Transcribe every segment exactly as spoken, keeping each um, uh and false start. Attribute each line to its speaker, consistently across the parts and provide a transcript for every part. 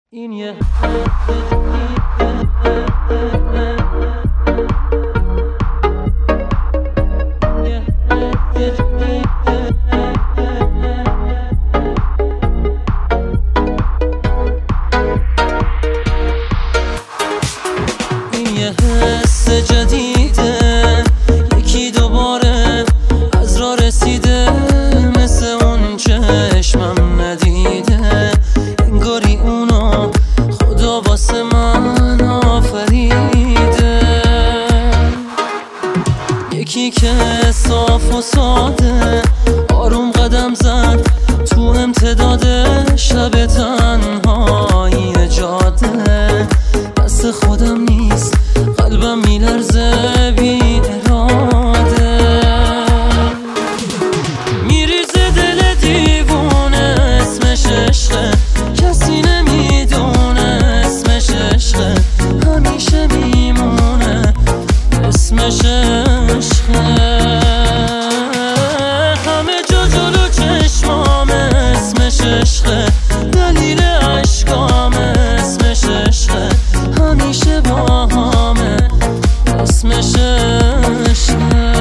Speaker 1: این یه این یه حس جدیده، یکی دوباره از راه رسیده، مثل اون چشمم ندیده، انگاری اونو خدا واسه من آفریده. یکی که صاف و ساده آروم قدم زد تو امتداد شب تنهایی جاده، دست خودم نیست قلبم میلرزه بی اراده، میریزه دل دیوونه، اسمش عشقه کسی نمیدونه، اسمش عشقه همیشه میمونه، اسمش عشقه همه جا جلو چشمامه، اسمش عشقه دلیل عشقامه، اسمش عشقه همیشه باهامه، اسمش عشقه.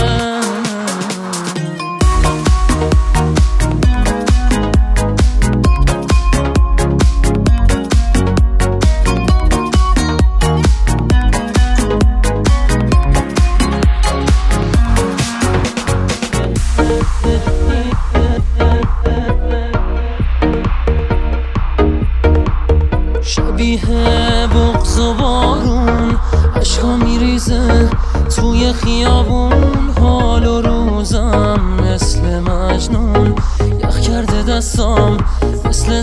Speaker 1: شبیه بغض و بارون عشقا میریزه توی خیابون، حال و روزم مثل مجنون، یخ کرده دستام مثل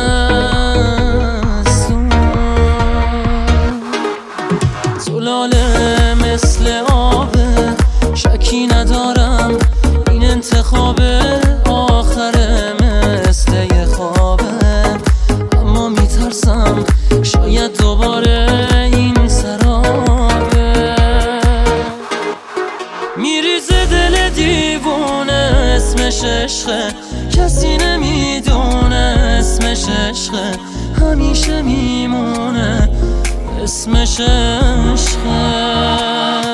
Speaker 1: زمستون، زلاله مثل آبه شکی ندارم این انتخاب آخره، مثل یه خوابه اما میترسم شاید دوباره این سرابه، میریزه دل دیوونه، اسمش عشقه کسی نمیدونه، اسمش عشقه همیشه میمونه، اسمش عشقه.